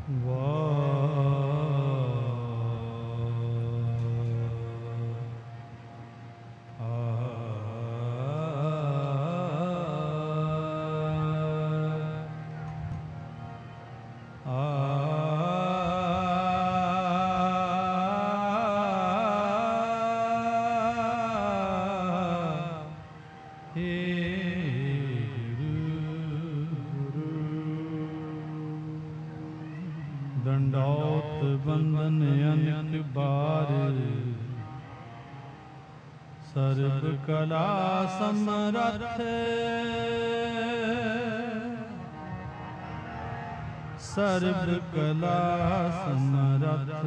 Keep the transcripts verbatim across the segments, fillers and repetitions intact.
दंडौत बंदन अनिक बार, सर्व कला समरथ, सर्व कला समरथ।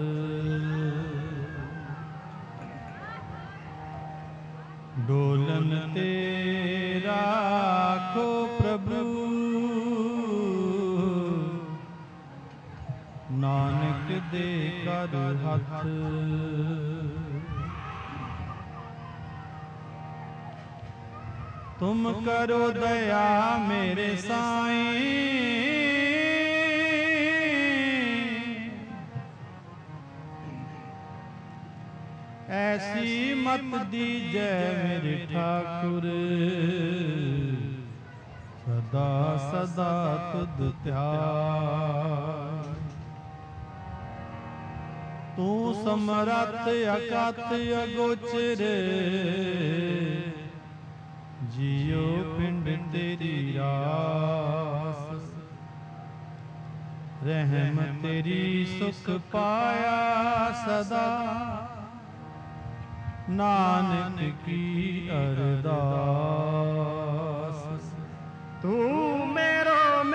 डोलन तेरा को प्रभु, नानक दे कर हथ। तुम करो दया मेरे साईं, ऐसी मत दीजै मेरे ठाकुर, सदा सदा तुध ध्यान। तू समरथ अकथ अगोचर, जियो पिंड तेरी रास। रहम तेरी सुख पाया सदा, नानक की अरदास। तू मेरो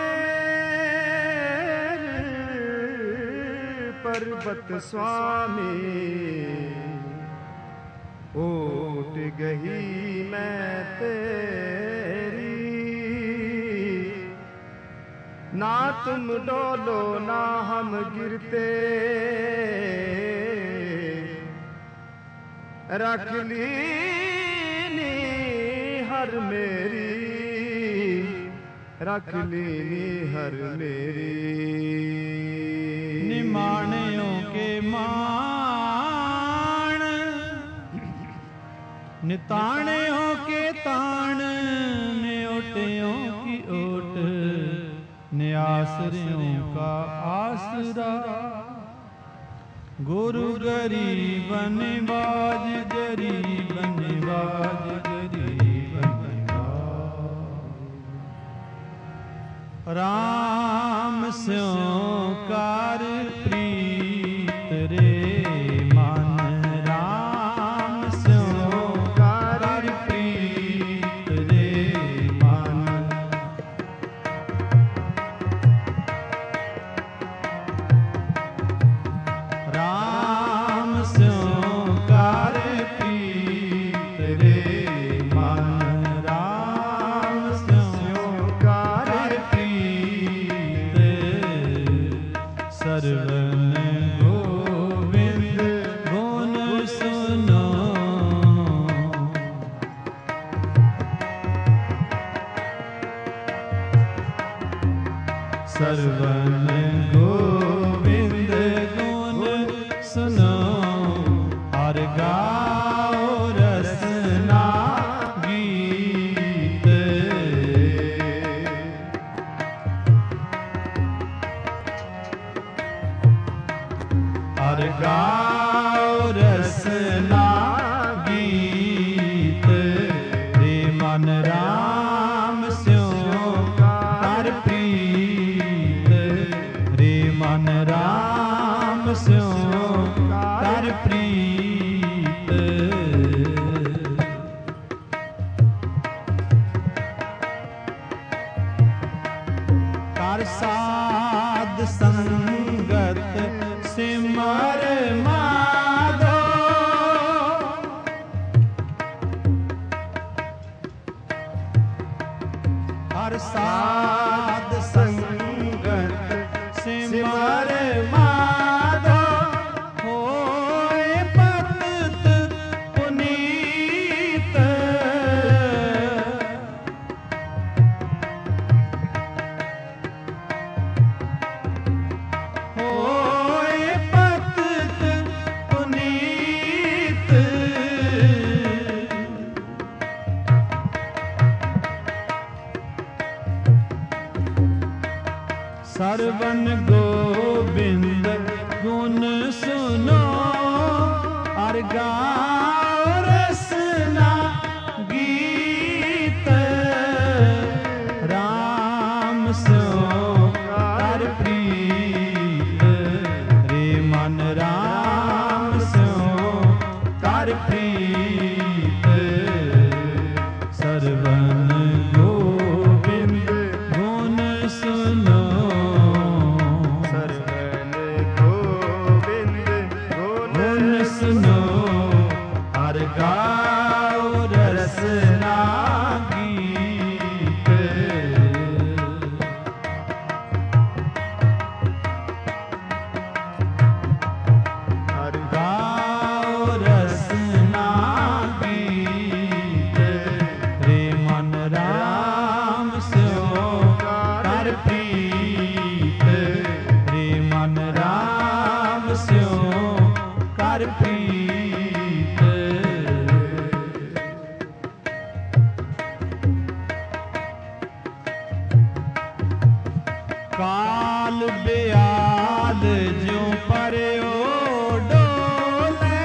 मेर पर्वत स्वामी, उठ गई मैं तेरी। ना तुम डोलो ना हम गिरते, रख ली नी हर मेरी, रख ली नी हर मेरी। निमाणियों के मान, निताणियों के ताण, न्योटियों की ओट, न्यासरियों का आसरा। गुरु गरीब निवाज, गरीब निवाज, गरीब निवाज। राम स्यों कार प्रीत रे मन, राम स्यों कार प्रीत रे मन। राम स्यों कार प्रीत रे मन, राम स्यों कार प्रीत। सरवन गोविंद गुण सुनो, सरवन गोविंद गुण सुनो। हर गाओ रसना गीत, हर गाओ रसना गीत। रे मन राम स्यों कार प्रीत, रे मन राम स्यों कार प्रीत। कर साध संगत सिमर माधो, हर साध संगत सिमर माधो। होए पतित पुनीत, ਸਰਵਨ ਗੋਬਿੰਦ ਗੁਣ ਸੁਨੋ ਅਰ ਗਾਓ ਰਸਨਾ ਗੀਤ ਰਾਮ ਸਿਉ ਕਰ ਪ੍ਰੀਤ ਰੇ ਮਨ ਰਾਮ ਸਿਉ ਕਰ ਪ੍ਰੀਤ ਸਰਵਨ ਗੋਬਿੰਦ ਗੁਣ ਸੁਨੋ ਸਰਵਨ ਗੋਬਿੰਦ ਗੁਣ ਸੁਨੋ ਹਰ ਗਾਓ ਰਸਨਾ ਗੀਤ ਹਰਿ ਗਾਓ ਰਸਨਾ ਗੀਤ ਰੇ ਮਨ ਰਾਮ ਸਿਉ ਕਰ ਪ੍ਰੀਤ ਰੇ ਮਨ ਰਾਮ ਸਿਉ ਕਰ ਪ੍ਰੀਤ ਕਾਲ ਬਿਆਲ ਜਿਉ ਪਰਿਓ ਡੋਲੇ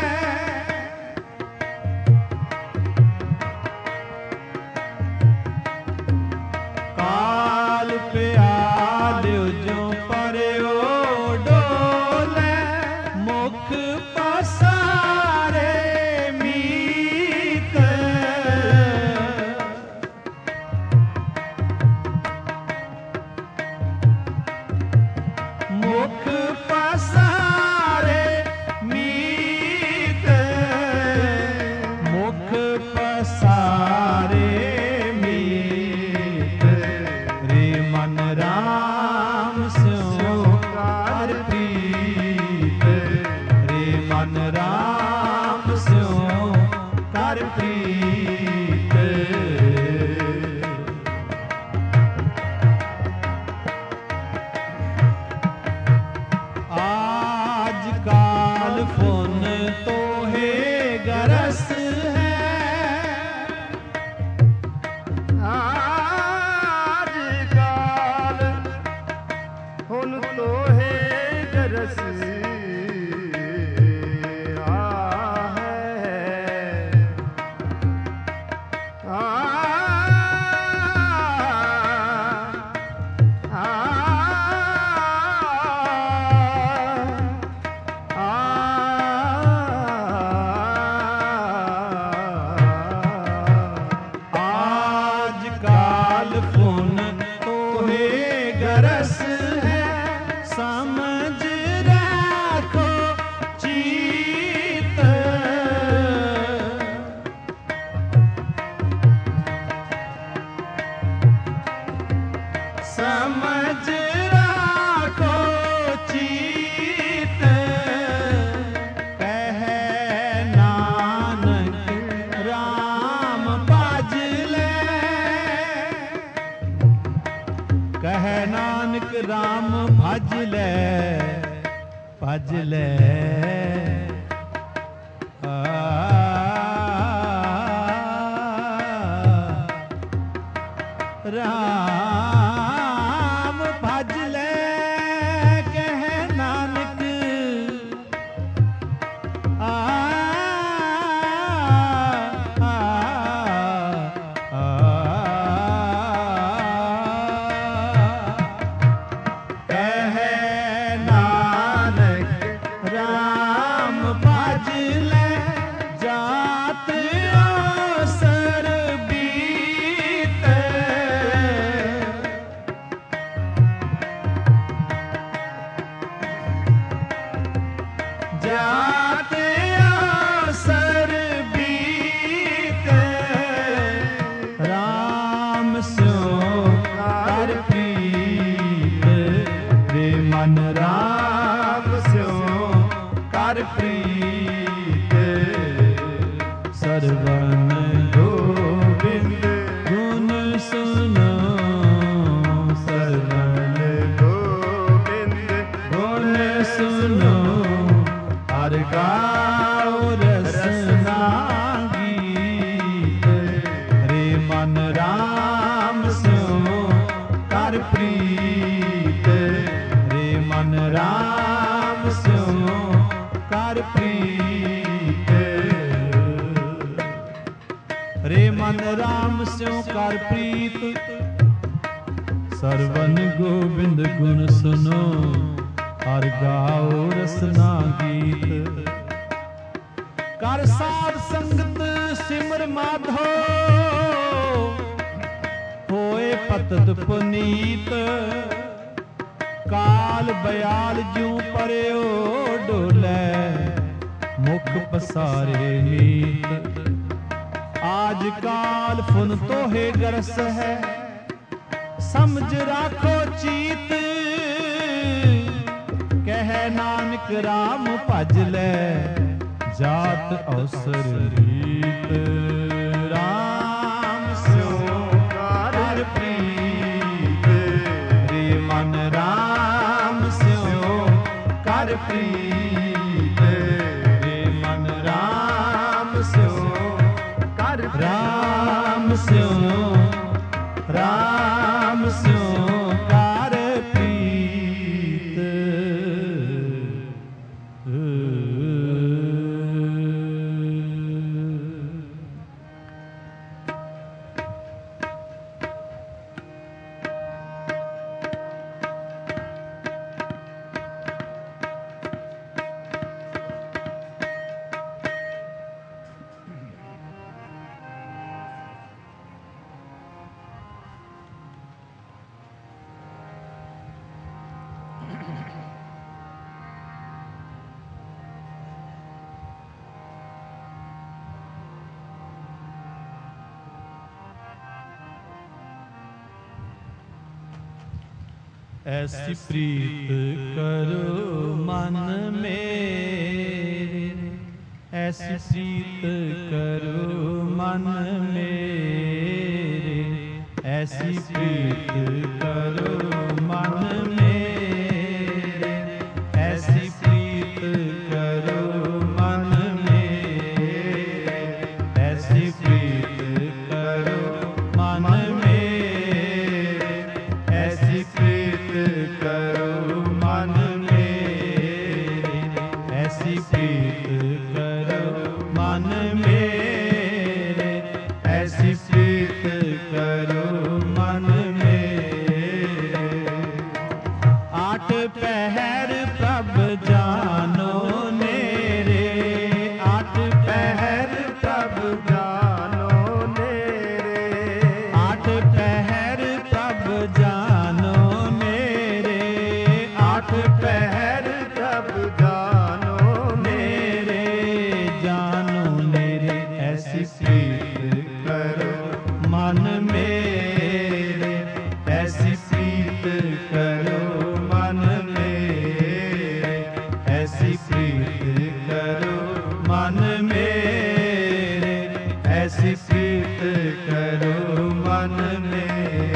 ਕਾਲ ਪਿਆਲ ਜਿਉ ਪਰਿਓ ਡੋਲੇ ਮੁਖ ਪਸਾਰੇ ਮੀਤ ਮੁਖ ਪਸਾਰੇ ਮੀਤ ਮੁਖ ਪਸਾਰੇ ਮੀਤ ਰੇ ਮਨ ਰਾਮ ਸਿਉ ਕਰ ਪ੍ਰੀਤ ਰੇ ਮਨ ਰਾਮ ਸਿਉ ਕਰ ਪ੍ਰੀਤ आज काल फुन तोहे गरस है ਆਜ ਕਾਲ ਹੁਣ ਤੋਹੇ ਗਰਸ ਆ ਹੈ ਆ आज काल फुन तोहे गरस है समझ राखो चीत समझ राखो चीत कह नानक राम भज ले कह नानक राम भज ले भज ले आ राम भज ले कह नानक आ, आ, आ, कह नानक राम भज ले जात अवसर बीत जात अवसर बीत राम सिਉ कर प्रीत रे मन राम सिਉ कर प्रीत ਸਰਵਨ ਗੋਬਿੰਦ ਗੁਣ ਸੁਨੋ ਸਰਵਨ ਗੋਬਿੰਦ ਗੁਣ ਸੁਨੋ ਹਰ ਗਾਓ ਰਸਨਾ ਗੀਤ ਰੇ ਮਨ ਰਾਮ ਸਿਉ ਕਰ ਪ੍ਰੀਤ ਸਰਵਨ ਗੋਬਿੰਦ ਗੁਣ ਸੁਨੋ, ਹਰ ਗਾਓ ਰਸਨਾ ਗੀਤ। ਕਰ ਸਾਧ ਸੰਗਤ ਸਿਮਰ ਮਾਧੋ, ਹੋਏ ਪਤਿਤ ਪੁਨੀਤ। ਕਾਲ ਬਿਆਲ ਜੂ ਪਰਿਓ ਡੋਲੇ, ਮੁਖ ਪਸਾਰੇ ਮੀਤ। ਆਜ ਕਾਲ ਫੁਨ ਤੋਹੇ ਗਰਸ ਹੈ, ਸਮਝ ਰਾਖੋ ਚੀਤ। ਕਹਿ ਨਾਨਕ ਰਾਮ ਭਜ ਲੈ, ਜਾਤ ਅਵਸਰ ਰੀਤ। ਰਾਮ ਸਿਉ ਕਰ ਪ੍ਰੀਤ, ਰੇ ਮਨ ਰਾਮ ਸਿਉ ਕਰ ਪ੍ਰੀਤ। ਰੇ ਮਨ ਰਾਮ ਸਿਉ ਕਰ ਰਾਮ ਸਿਉ ਰਾਮ ਸਿਉ ਕਰ ਪ੍ਰੀਤ। ਐਸੀ ਪ੍ਰੀਤ ਕਰੋ ਮਨ ਮੇਰੇ, ਐਸੀ ਪ੍ਰੀਤ ਕਰੋ ਮਨ ਮੇਰੇ। ਐਸੀ ਪ੍ਰੀਤ ਕਰੋ ਮਨ ਮੇਰੇ, ਐਸੀ ਪ੍ਰੀਤ ਕਰੋ ਮਨ ਮੇਰੇ। ਐਸੀ ਪ੍ਰੀਤ ਕਰੋ ਮਨ ਮੇਰੇ, ਐਸੀ ਪ੍ਰੀਤ ਕਰੋ ਮਨ ਮੇਰੇ। ਐਸੀ ਪ੍ਰੀਤ ਕਰੋ ਮਨ ਮੇਰੇ, ਐਸੀ ਪ੍ਰੀਤ ਕਰੋ ਮਨ ਮੇਰੇ। ਆਠ ਪਹਿਰ ਪ੍ਰਭ ਜਾਨੋ ਨੇਰੇ, ਆਠ ਪਹਿਰ ਪ੍ਰਭ ਜਾਨੋ ਨੇਰੇ। ਆਠ ਪਹਿਰ ਪ੍ਰਭ ਜਾਨੋ ਨੇਰੇ, ਆਠ ਪਹਿਰ ਪ੍ਰਭ ਜਾਨੋ ਨੇਰੇ। ਜਾਨੋ ਨੇਰੇ ਐਸੀ ਪ੍ਰੀਤ ਕਰੋ ਮਨ ਮੇਰੇ, ਐਸੀ ਪ੍ਰੀਤ ਕਰੋ ਮਨ ਮੇਰੇ। ਐਸੀ ਪ੍ਰੀਤ ਕਰੋ ਮਨ ਮੇਰੇ, ਐਸੀ ਪ੍ਰੀਤ ਕਰੋ ਮਨ ਮੇਰੇ।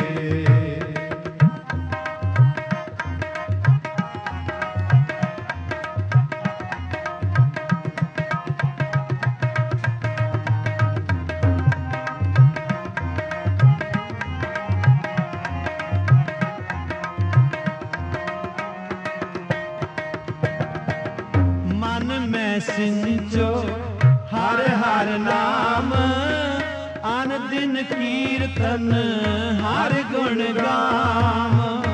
ਮਨ ਮੈਂ ਸਿੰਚੋ ਹਰ ਹਰ ਨਾਮ, ਅਨ ਦਿਨ ਕੀਰਤਨ ਹਰ ਗੁਣ ਗਾਮ।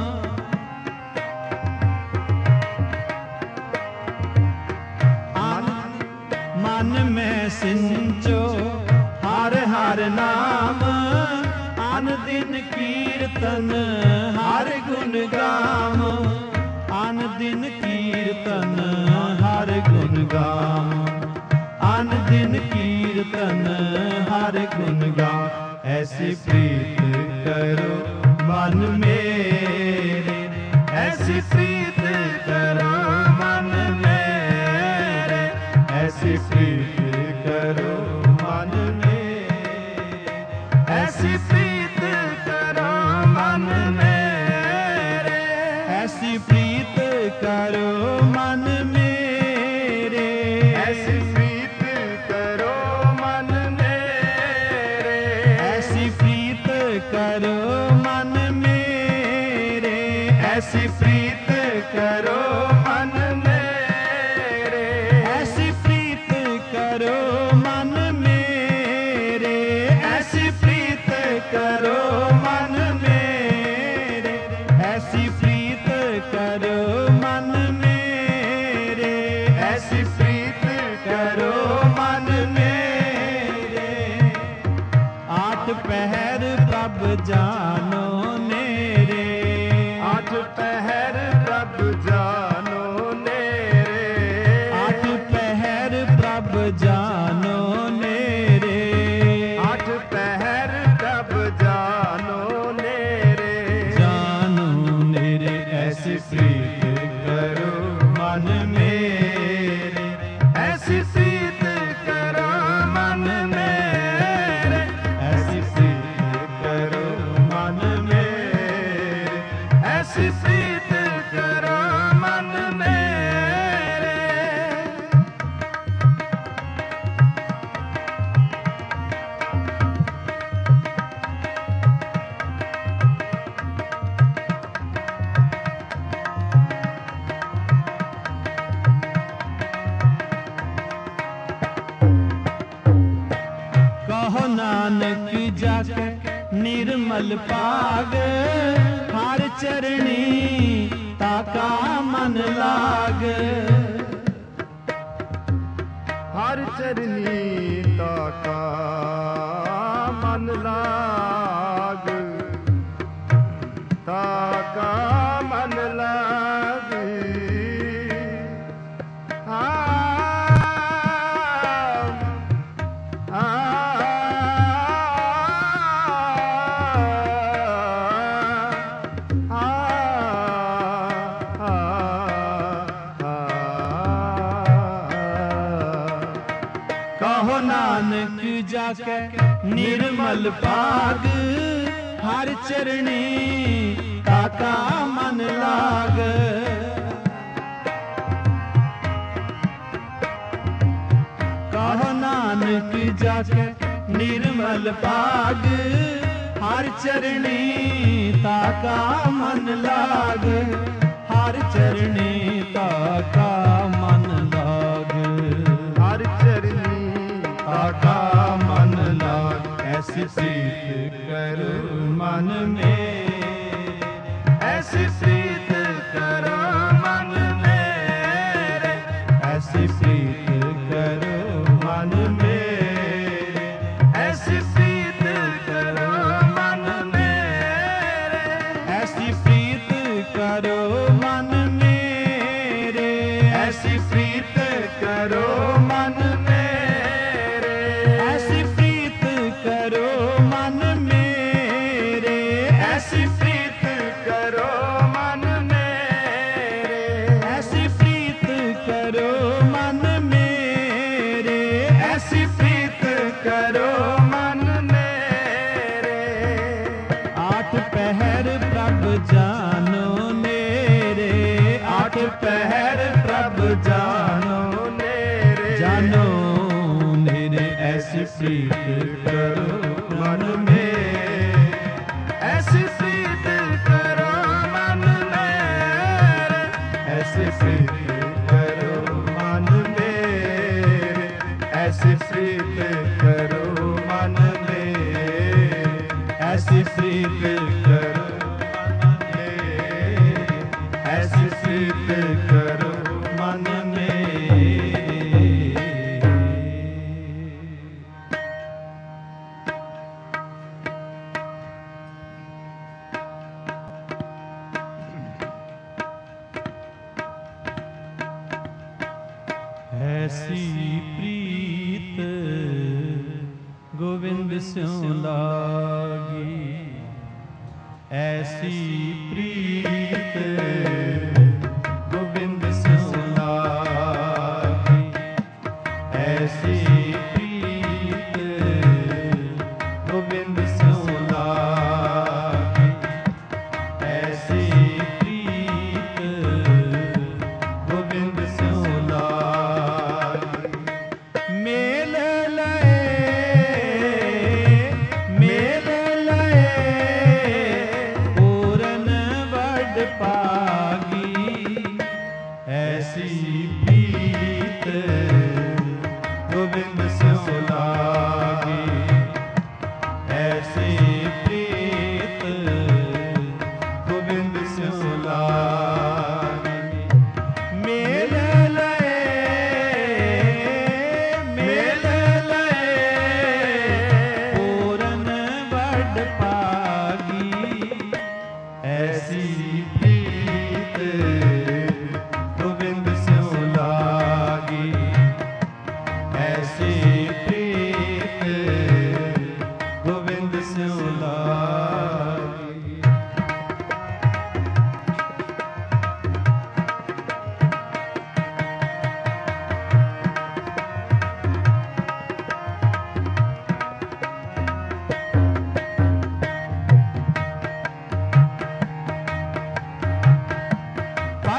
ਮਨ ਮੈਂ ਸਿੰਚੋ ਹਰ ਹਰ ਨਾਮ, ਅਨ ਦਿਨ ਕੀਰਤਨ ਹਰ ਗੁਣ ਗਾਮ। ਅਨ ਦਿਨ ਕੀਰਤਨ ਹਰ ਗੁਣ ਗਾਮ, ਅਨ ਦਿਨ ਕੀਰਤਨ ਹਰ ਗੁਣ ਗਾਮ। ਐਸੀ ਪ੍ਰੀਤ ਕਰੋ ਮਨ ਮੇਰੇ, ਐਸੀ ਪ੍ਰੀਤ ਕਰੋ ਮਨ ਮੇਰੇ। ਐਸੀ ਪ੍ਰੀਤ ਕਰੋ ਮਨ ਮੇਰੇ, ਐਸੀ ਪ੍ਰੀਤ ਕਰੋ ਮਨ ਮੇਰੇ। ਐਸੀ ਪ੍ਰੀਤ ਕਰੋ ਮਨ ਮੇਰੇ, ਐਸੀ ਪ੍ਰੀਤ ਕਰੋ ਮਨ ਮੇਰੇ। ਐਸੀ ਪ੍ਰੀਤ ਕਰੋ ਮਨ ਮੇਰੇ, ਐਸੀ ਪ੍ਰੀਤ ਕਰੋ ਮਨ ਮੇਰੇ। ਐਸੀ ਪ੍ਰੀਤ ਕਰੋ ਮਨ ਮੇਰੇ, ਐਸੀ ਪ੍ਰੀਤ ਕਰੋ ਮਨ ਮੇਰੇ। ऐसी प्रीत करो मन मेरे, ऐसी प्रीत करो मन मेरे, ऐसी प्रीत करो मन मेरे, ऐसी प्रीत करो मन मेरे। कहो नानक जाके निर्मल पाग, हर चरणी ताका मन लाग, हर चरनी ताका मन लाग, ताका मन लाग। हाँ कहो नानक जाके निर्मल पाग, हर चरणी ताका मन लाग। कहो नानक जाके निर्मल पाग, हर चरणी ताका मन लाग, हर चरणी ताका मन लाग, हर चरनी ताका मन लाग। ऐसी प्रीत करो मन में, ऐसी प्रीत करो मन मेरे, ऐसी प्रीत करो मन मेरे, ऐसी प्रीत करो मन मेरे, ऐसी प्रीत करो मन मेरे, ऐसी प्रीत करो मन मेरे, ऐसी प्रीत करो मन मेरे, ऐसी प्रीत करो मन मेरे, ऐसी प्रीत करो मन मेरे, ऐसी प्रीत करो मन मेरे। आठ पहर प्रभ जानो मेरे, आठ पहर प्रभ जानो मेरे, जानो मेरे, ऐसी प्रीत करो मन में, ऐसी प्रीत करो मन मेरे, ऐसी प्रीत करो मन मेरे, ऐसी प्रीत करो मन मेरे, ऐसी प्रीत करो मन मेरे, ऐसी प्रीत करो मन मेरे। ऐसी प्रीत गोविंद स्यों लागी, ऐसी प्रीत गोविंद स्यों लागी, ऐसी प्रीत गोविंद स्यों लागी, ऐसी प्रीत गोविंद स्यों लागी। मेल लए मेल लए पूरन वड पागी, ऐसी प्रीत गोविंद स्यों लागी, ऐसी प्रीत गोविंद स्यों लागी। मेल लए मेल लए पूरन वड पागी, ऐसी प्रीत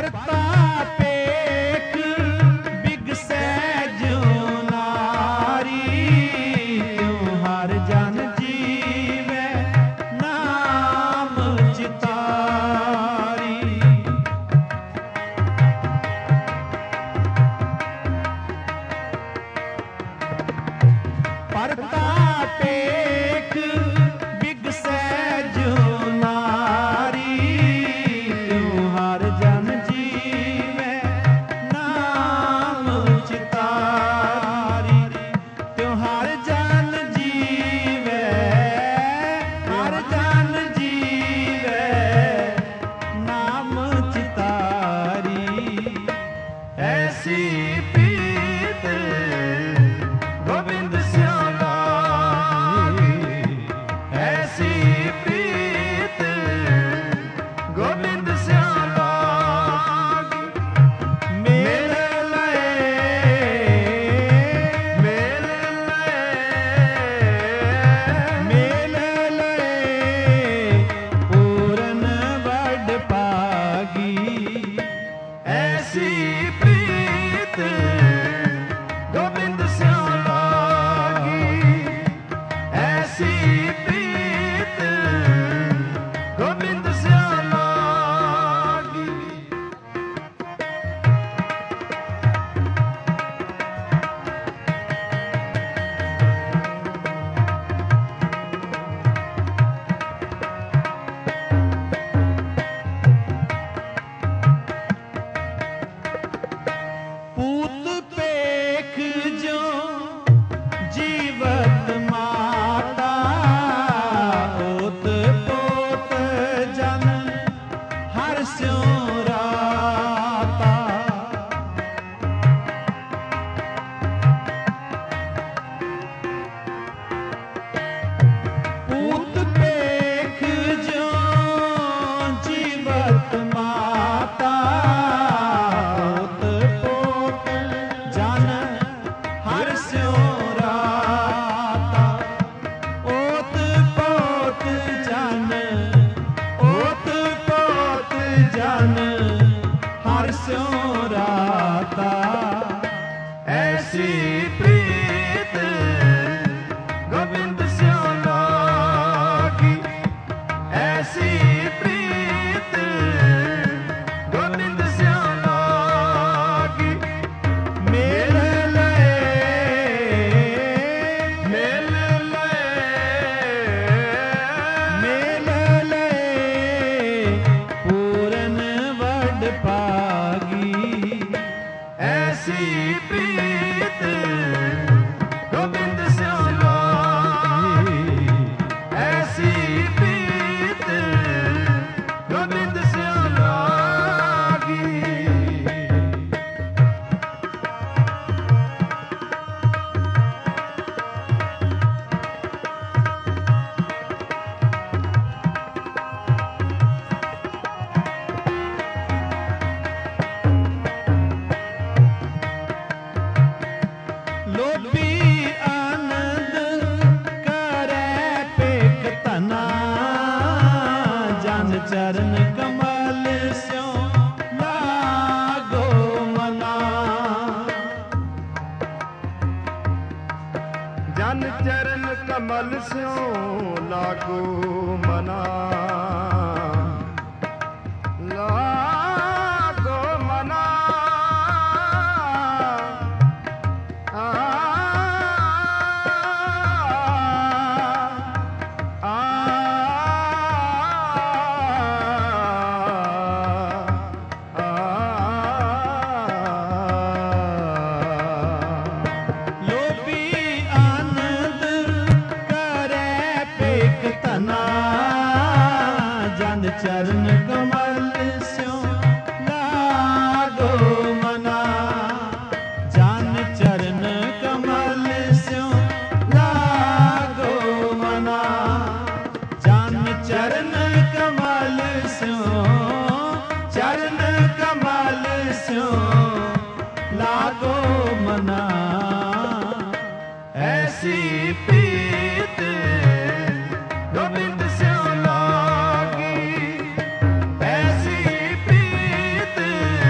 परतापेक बिगसै जो नारी, त्यों हर जन जीवै नाम चितारी। परतापेक बिगसै जो नारी, त्यों हर जन जीवै नाम चितारी। त्यों हर जन जीवै, हर जन जीवै नाम चितारी। ऐसी प्रीत गोविंद स्यों लागी, ऐसी प्रीत गोविंद स्यों लागी। मेल लए, मेल मेल लए पूरन वड पागी। ऐसी प्रीत गोविंद स्यों लागी, ऐसी प्रीत गोविंद स्यों लागी। पूत पेख जो जीवत माता, ओत पोत जन हर स्यों राता। पूत पेख जो जीवत माता, ओत पोत जन हर स्यों राता। ओत पोत जन, ओत पोत जन हर स्यों राता। ऐसी प्रीत गोविंद स्यों लागी, ऐसी प्रीत गोविंद स्यों लागी। मेल लए, मेल लए, मेल लए पूरन वड पागी। ऐसी प्रीत गोविंद स्यों लागी, ऐसी प्रीत गोविंद स्यों लागी। लोभी आनंद करै पेख तना, जन चरण कमल स्यों लागो मना। जन चरण कमल स्यों लागो मना, लागो मना। आ, आ, आ, लोभी आनंद करै पेख तना, जन चरण कमल स्यों लागो मना। जन चरण कमल स्यों लागो मना, जन चरण कमल स्यों, चरण कमल स्यों लागो मना। ऐसी प्रीत गोविंद स्यों लागी, ऐसी प्रीत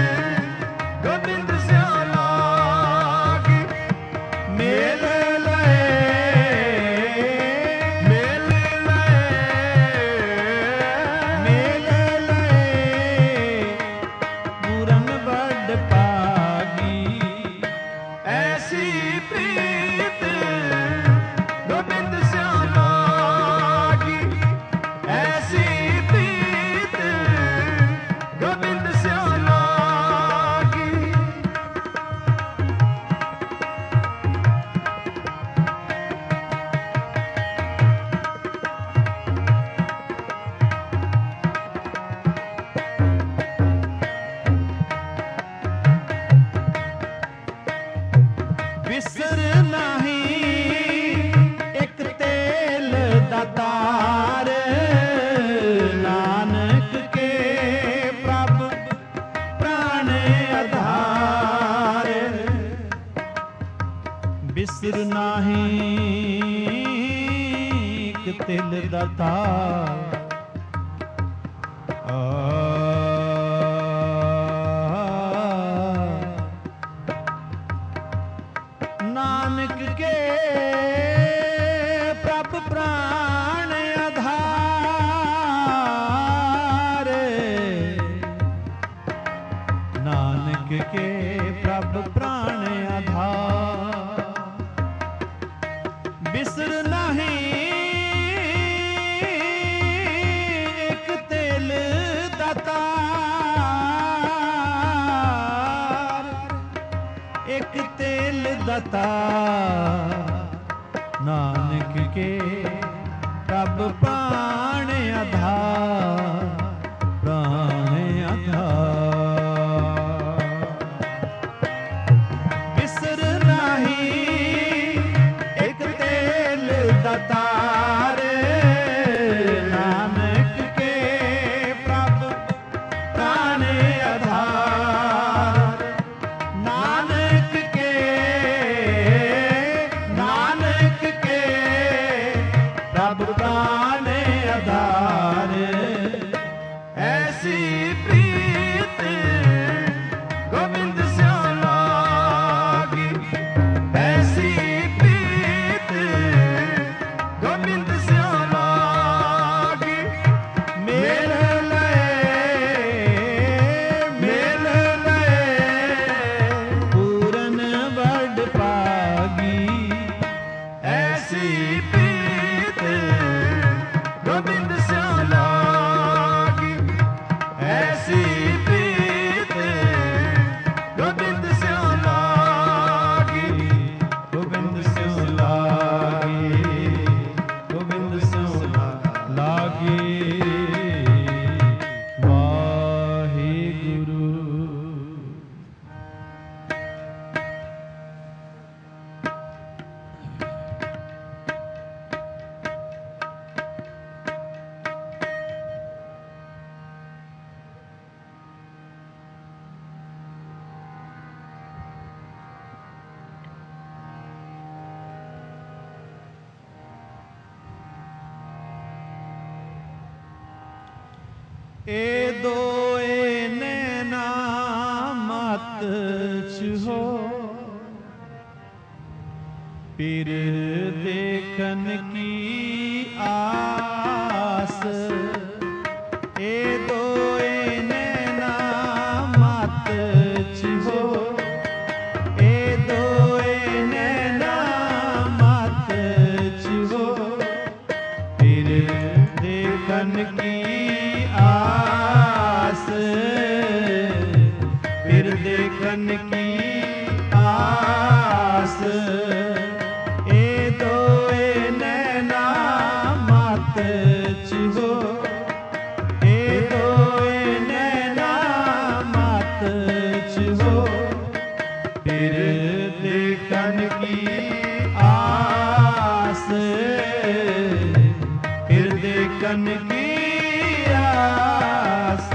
दाता नानक के प्रभ प्राण आधार नानक के प्रभ प्राण आधार बिसर नहीं एक तेल दातार एक तेल दातार नानक के प्रभ प्राण आधार प्राण आधार बिसर नहीं एक तेल दातार नानक के प्रभ प्राण आधार नानक के नानक के प्रभ प्राण आधार ऐसी प्रीत गोविंद स्यों लागी ऐसी प्रीत गोविंद स्यों लागी मेल लए मेल लए पूरन बड़ पागी ऐसी प्रीत गोविंद स्यों लागी ऐसी प्रीत गोविंद स्यों लागी गोविंद स्यों लागी गोविंद स्यों लागी वाहिगुरु ए दो ए नैना मत छहो पीर देखन की आस ए दो ए नैना मत छहो ए दो ए नैना मत छहो पीर देखन की आस फिर देखन की आस ए दो ए नैना मत छहो ए दो ए नैना मत छहो फिर देखन की आस फिर देखन की आस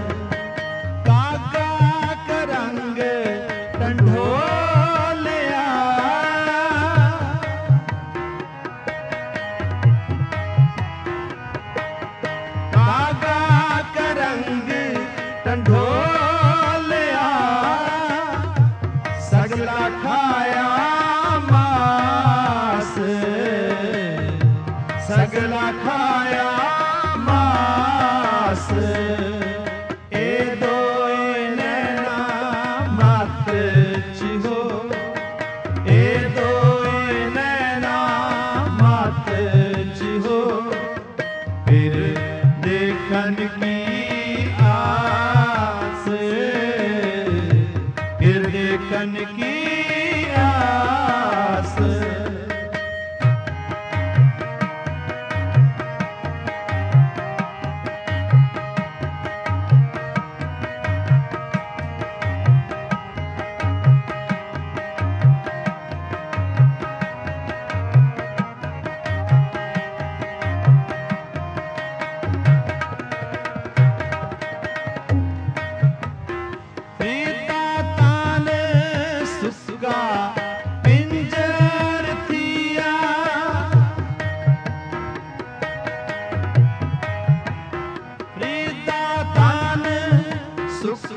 कागा का रंग टंढोलिया कागा का रंग टंढोलिया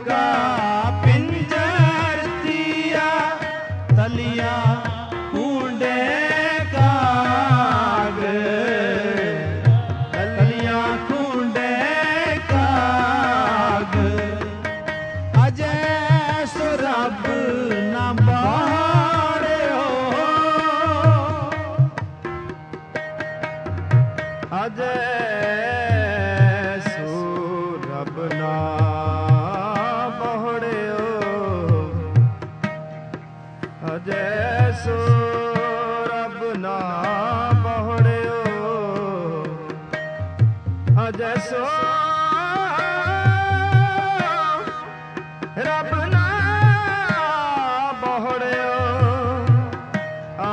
का पिंजर दिया तलिया कूंडे काग तलिया कूंडे काग अजय सो रब ना बाड़े हो अजय सो रब ना बहड़ियो अजय सो रब ना बहड़ियो अजय सो रब ना बहड़ियो आ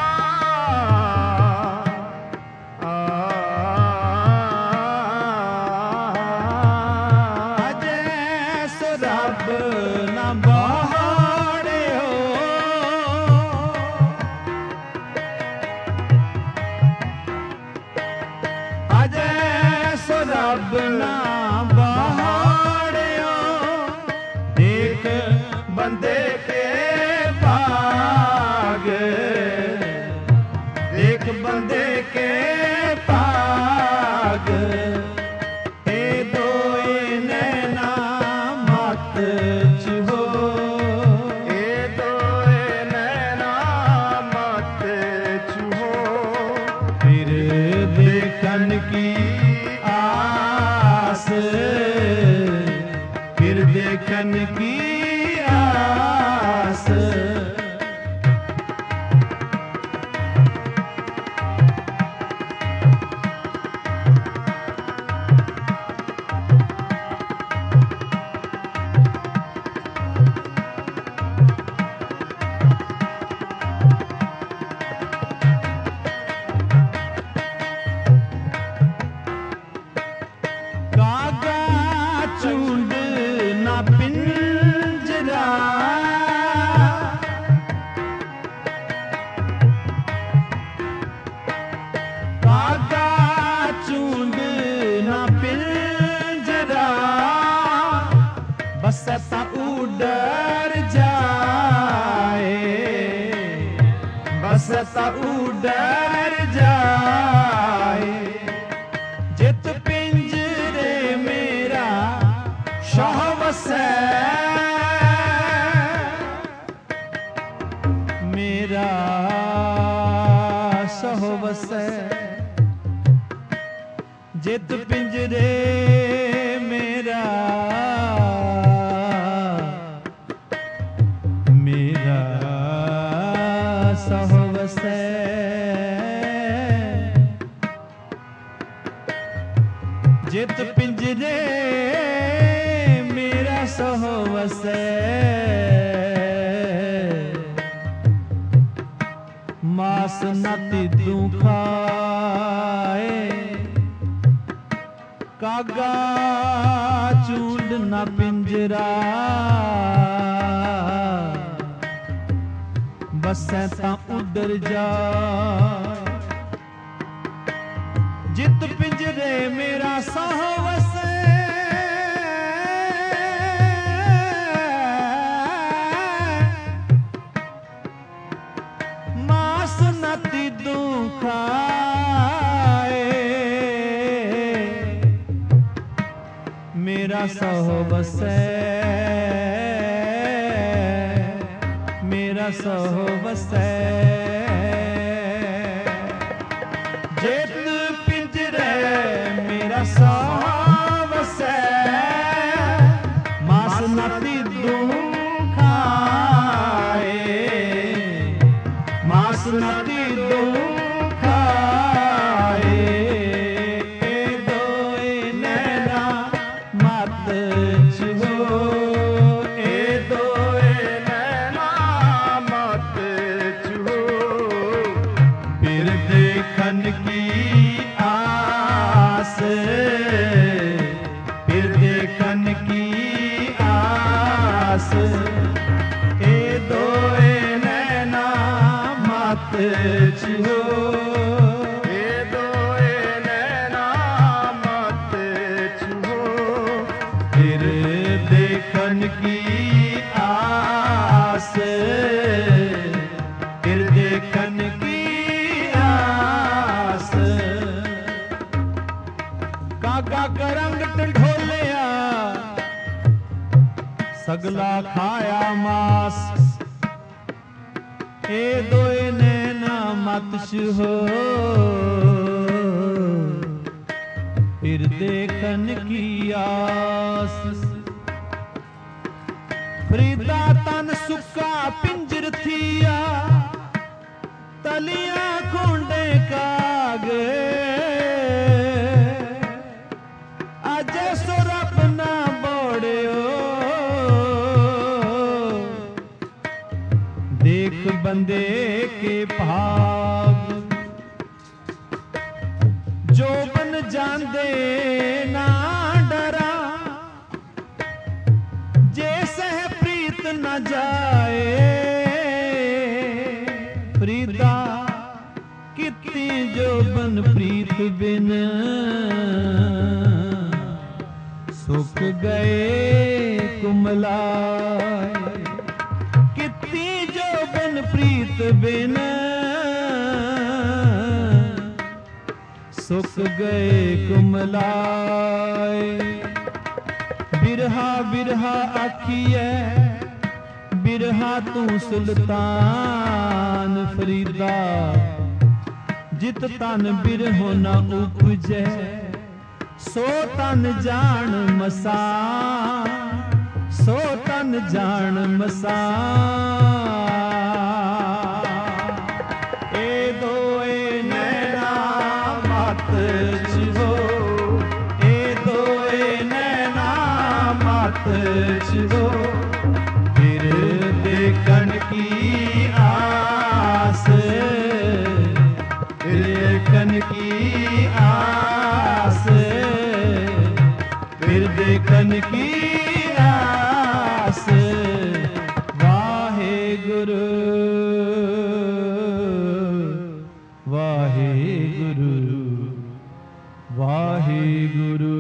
रब न बहाड़े हो अजय सो रब न बहाड़े हो देख बंदे के पाग देख बंदे के पाग देखन की आस फिर देखन की आस चूंड ना पिंजरा कागा चूंड ना पिंजरा बसता उड़र जाए बसता उड़र जाए जित पिंजरे मेरा शहवस मेरा सहवस जित पिंजरे मेरा मेरा सहवस जित पिंजरे मेरा सहवस मास नति दुखाए कागा चूंड न पिंजरा बसै तां उडर जा जित पिंजरे मेरा सहवस मास नति दुखाए मेरा सहवस मेरा सहवस जित पिंजरे मेरा सहवस मास नति दुखाए मास नति दुखाए दोए नैना मत छुओ ए दोए नैना मत छुओ फिर देखन की आस फिर देखन की आस ए दोए नैना मत छुओ ए दोए नैना मत छुओ फिर देखन सगला खाया मास। ए दोए नैना मत छुहो, फिर देखन की आस। फरीदा तन सुक्का पिंजर थिया, तलियां खोंडे कागे। अजे सो रब ना बोड़ियो, देख बंदे के भाग। जो बन जांदे ना डरा, जे सह प्रीत न जाए। फरीदा कितनी जो बन प्रीत बिन, सुख गए कुमलाए। कितनी जो बन प्रीत बिन, सुख गए कुमलाए। बिरहा बिरहा आखिए, बिरहा तू सुल्तान फरीदा। जित तन बिरहो न उपजे, सो तन जान मसा। सो तन जान मसा। ए दोए नैना मत छुहो, ए दोए नैना मत छुहो, फिर देखन की आस। फिर देखन की आस, फिर देखन की आस। वाहे गुरु वाहे गुरु वाहे गुरु।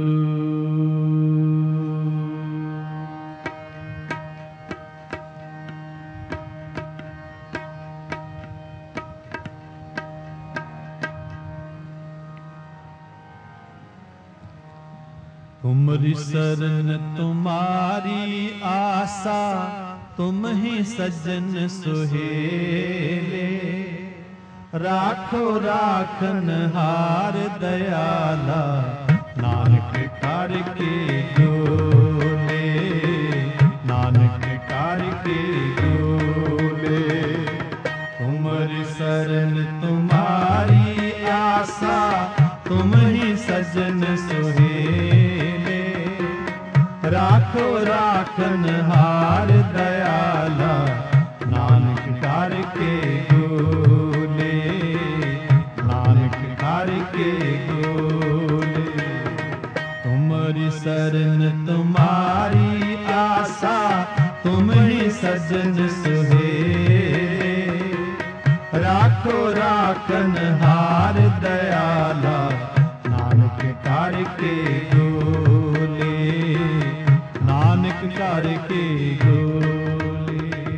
तुमरी शरण तुम्हारी आशा, तुम ही सज्जन सुहेले। राखो राखन हार दयाला, नानक कर के डोले। नानक कर के डोले। तुमरी शरण तुम्हारी आशा, तुम ही सज्जन सुहेले। राखो राखन हार दयाला, नानक कर के डोले। नानक कर के डोले। तुमरी शरण तुम्हारी आशा, तुम ही सज्जन सुहेले। राखो राखन हार दयाला, नानक कर के डोले। नानक कर के डोले।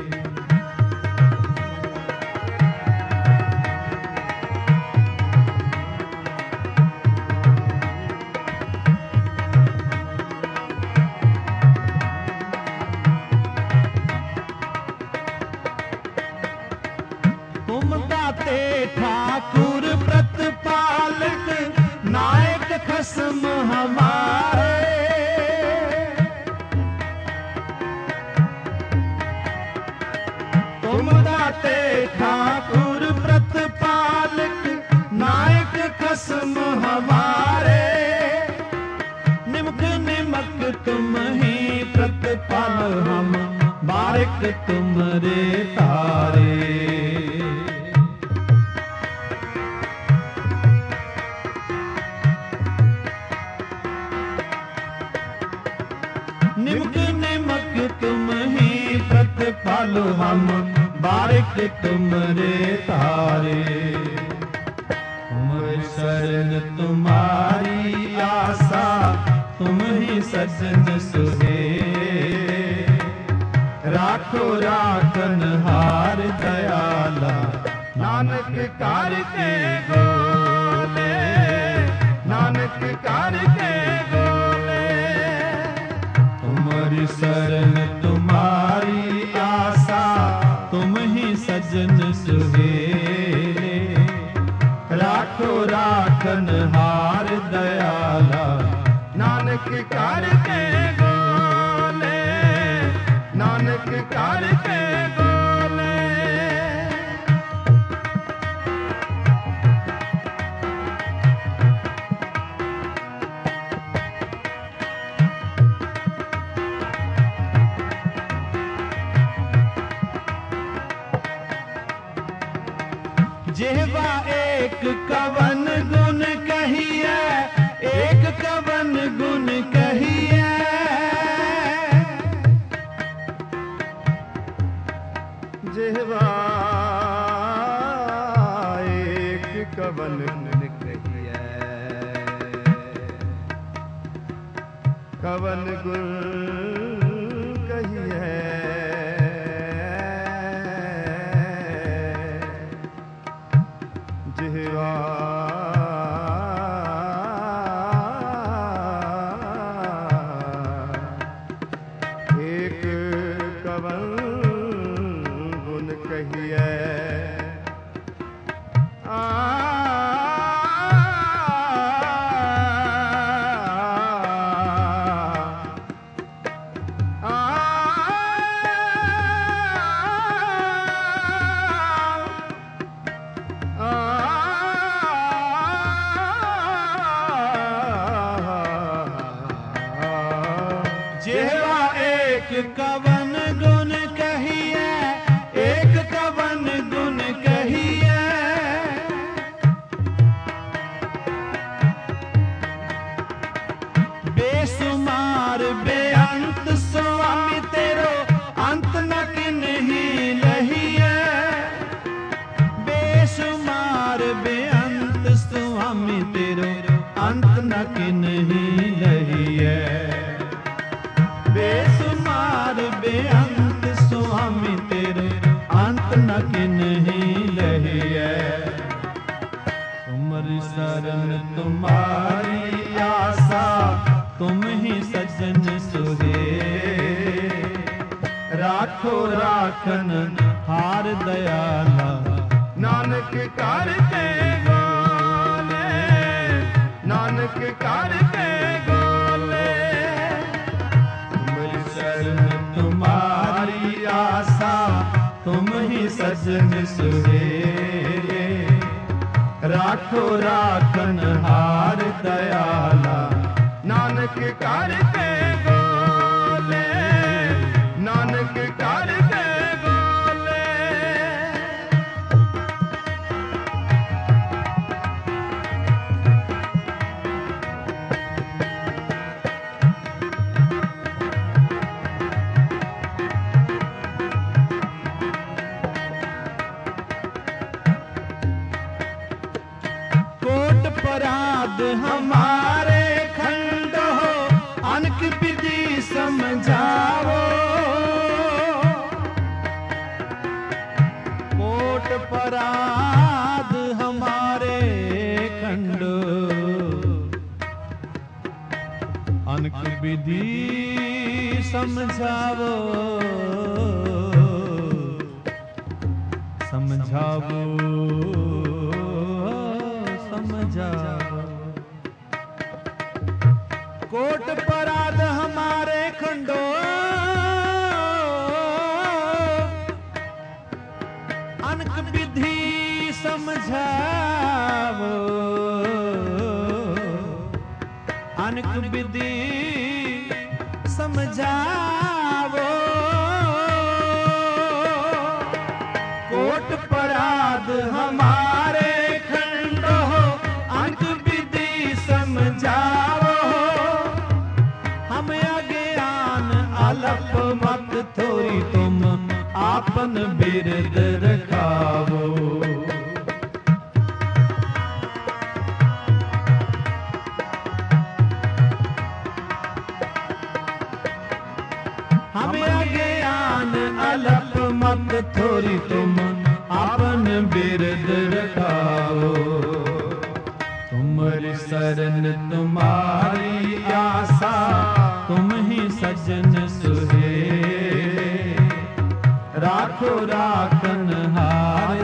तुम दाते ठाकुर प्रतिपालक, नायक खसम हमारे। तुम दाते ठाकुर प्रतिपालक, नायक खसम हमारे। निमक निमक तुम ही प्रतिपाल, हम बारिक तुमरे तारे। निमक निमक तुम ही प्रतिपाल, हम बारिक तुमरे तारे। तुमरी शरण तुम्हारी आशा, तुम ही सज्जन सुहेले। राखो राखन हार दयाला, नानक कर के डोले। नानक कर के डोले। तुमरी शरण तुम्हारी नानक करके बोले। जेवा एक कवन गुण कहिए, एक कवन गुण कहिए। जेवा एक कवन गुण कहिए, कवन गुण कहिए। जेवा एक कवन गुण कहिए। आ जेवा एक कवन गुण कहिए, एक कवन गुण कहिए। बेसुमार बेअंत स्वामी तेरो, अंत न किन्हीं लहिए। बेसुमार बेअंत स्वामी तेरो, अंत न किन्हीं लहिए। बेसुमार बेअंत स्वामी तेरे, अंत न किन्हीं लहिए। तुमरी शरण तुम्हारी आशा, तुम ही सजन सुहे। राखो राखन हार दयाला, नानक करके बोले, नानक करके बोले। तुम्हारी आशा, तुम ही सजन सुहेरे। राखो राखन हार दयाला, नानक करके बोले, नानक करके बोले। कोट पराध हमारे खंड हो, अनक विधि समझाओ। कोट पराध हमारे खंड, अनक विधि समझाओ। समझाओ समझाओ। कोट पराध हमारे खंडो, अनक विधि समझाओ। अनक विधि समझाओ। कोट पराध हमारे खंडो, अनक विधि समझाओ। हम अज्ञान अलप मत थोरी, तुम आपन बिरद रखावो। हम अज्ञान अलप मत थोरी, तुम आपन बिरद रखाओ। तुमरी शरण तुम्हारी आशा, तुम ही सजन सुहे। राखो राखन हार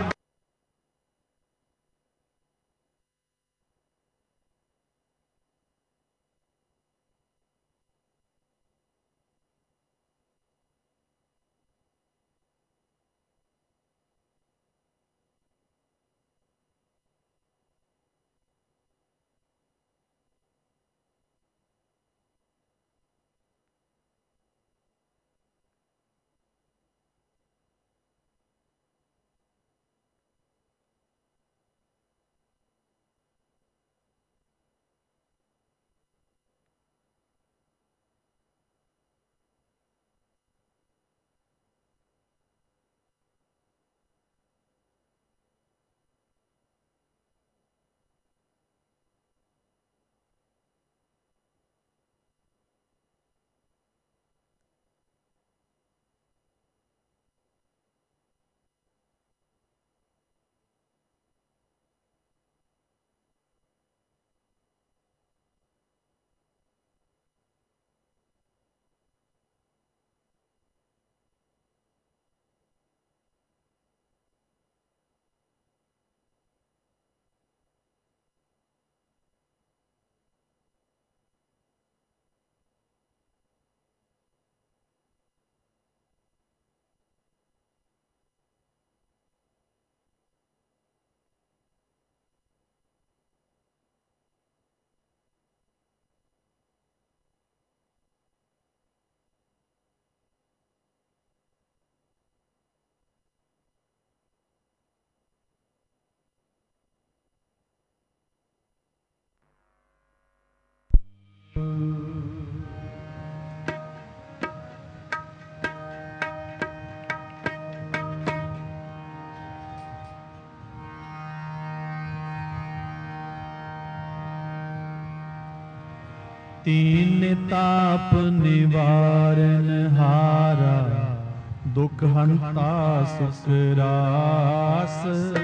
तीन ताप निवारण हारा, दुख हंता सुख रास।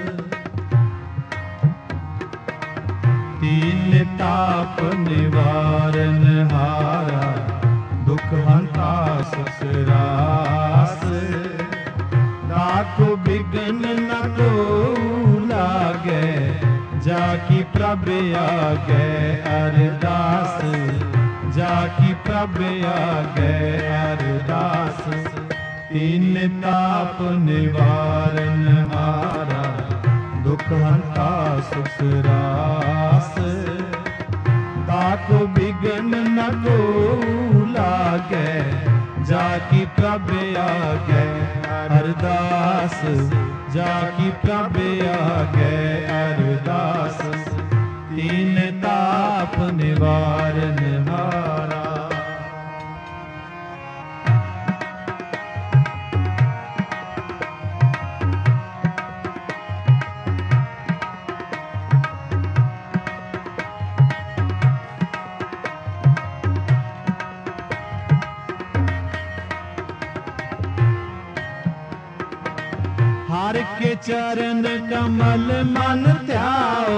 तीन ताप निवारण हारा, दुख हंता सुख रास। ताको बिघन न को लागे, जाकी प्रभ आगे अरदास। जाकी प्रभ आगे अरदास। तीन ताप निवारण हारा, दुख हंता सुख रास। ताको बिघन न को लागे, जाकी प्रभ आगे अरदास। जाकी प्रभ आगे अरदास। तीन ताप निवारण हारा। हर के चरण कमल मन ध्याओ।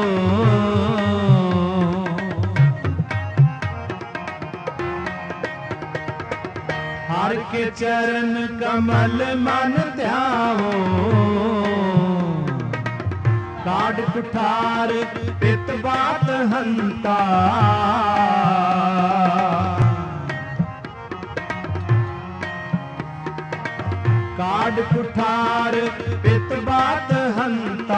हर के चरण कमल मन ध्याओ। काढ़ कुठार पित बात हंता। काढ़ कुठार पित बात हंता।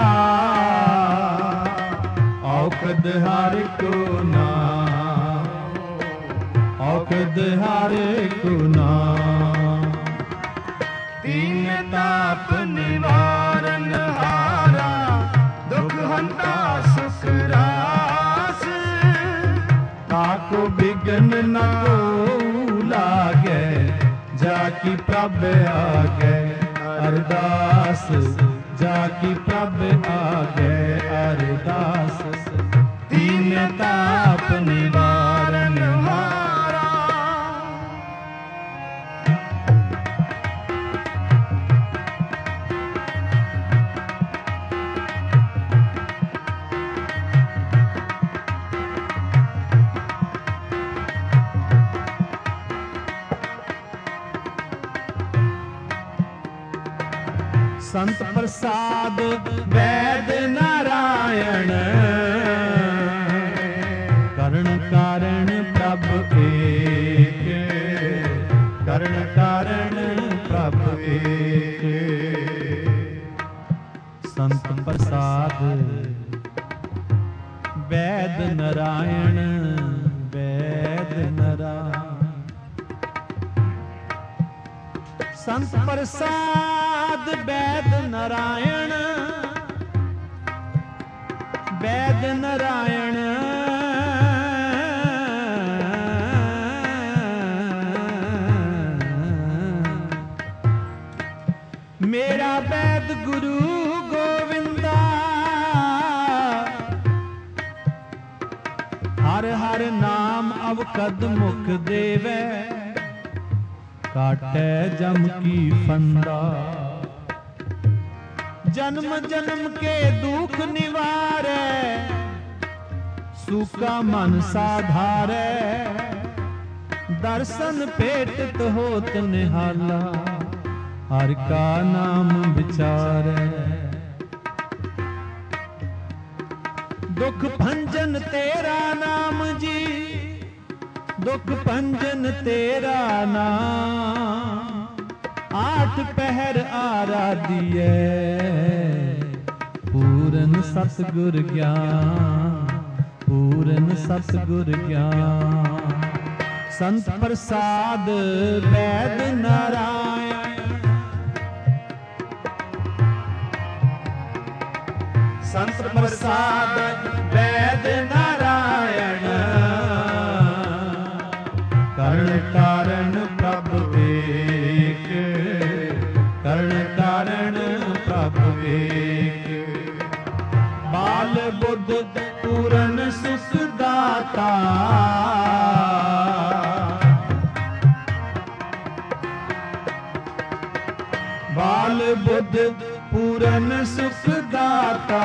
औखद हर को नाम। औखद हर को नाम। तीन ताप निवारण हारा, दुख हंता सुख रास। ताको बिघन न को लागे, जाकी प्रभ आगे अरदास। जाकी प्रभ आगे अरदास। तीन ताप निवारण हारा। संत प्रसाद वैद नारायण, करण कारण प्रभ एक। करण कारण प्रभ एक। संत प्रसाद वैद नारायण। वैद नारायण। संत प्रसाद वैद नारायण। वैद नारायण। मेरा वैद गुरु गोविंदा, हर हर नाम अवकद मुख देवै। काटै जम की फंदा। जन्म जन्म के दुख निवारै, सूखा मन साधारै। दर्शन पेटत होत निहाला, हर का नाम विचारै। दुख भंजन तेरा नाम जी, दुख भंजन तेरा नाम। आठ पहर आराधिए, पूरन सतगुर ज्ञान। पूरन सतगुर ज्ञान। संत प्रसाद वैद नारायण। संत प्रसाद वैद नारायण। करण कारण प्रभ एक। करण कारण प्रभ एक। बाल बुद्ध पूरन सुख दाता। बाल बुद्ध पूरन सुख दाता,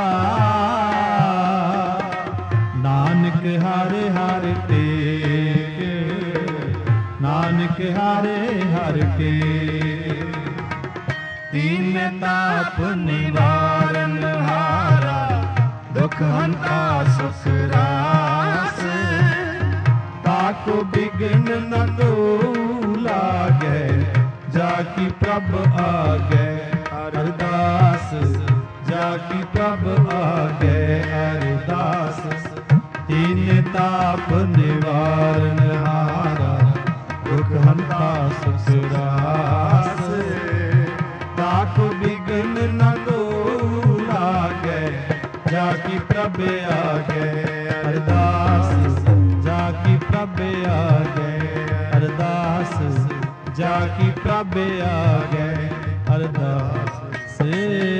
नानक हारे हार टेके, नानक हारे हार टेके। तीन ताप निवारण हारा, दुख हंता सुख रास, ताको बिघ्न न दो लागे, जाकी प्रभ आगे अरदास, जाकी प्रभ आगे अरदास। तीन ताप निवारण हारा, दुख हंता सुख रास, ताको बिघ्न न दो लागे, जाकी प्रभ आगे अरदास, जाकी प्रभ आगे अरदास, जाकी प्रभ आगे अरदास से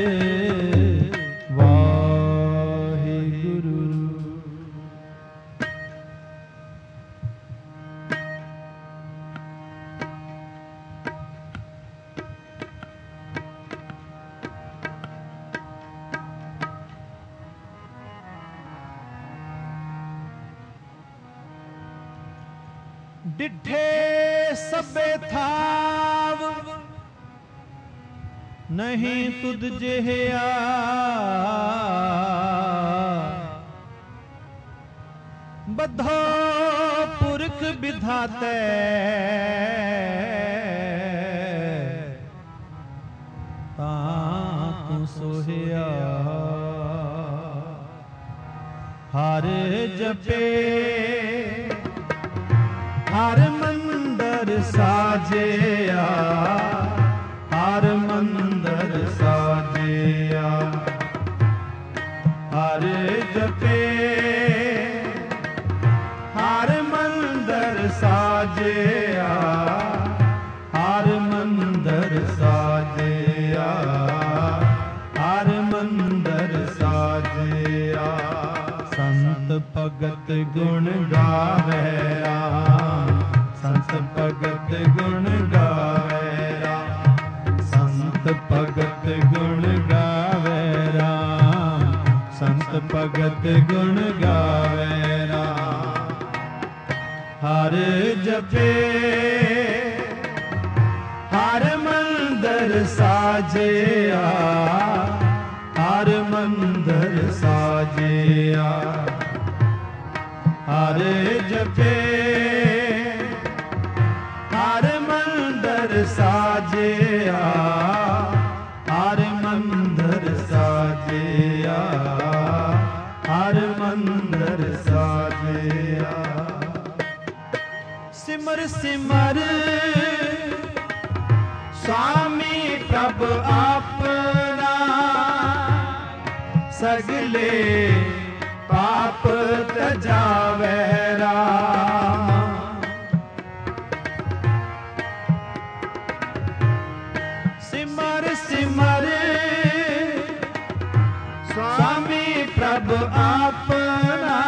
वाहिगुरु। डिठे सबे थाव, नहीं तुद जेहया, बद्धो पुरख विधाते, ताकू सोहया। हारे जपे हर मंदर साजिया, हर मंदर साजिया। हर जपे हर मंदर साजिया, हर मंदर साजिया, हर मंदर साजिया। संत भगत गुण गावे राम, संत भगत गुण गावे राम, संत भगत गुण गावे राम, संत भगत गुण गावे राम। हर जपे हर मंदर साजिया, हर मंदर साजिया। हर जपे हर मंदर साजिया, हर मंदर साजिया, हर मंदर साजिया। सिमर सिमर स्वामी प्रभ अपना, सगले पाप तजावे राम। सिमर सिमर स्वामी प्रभ अपना,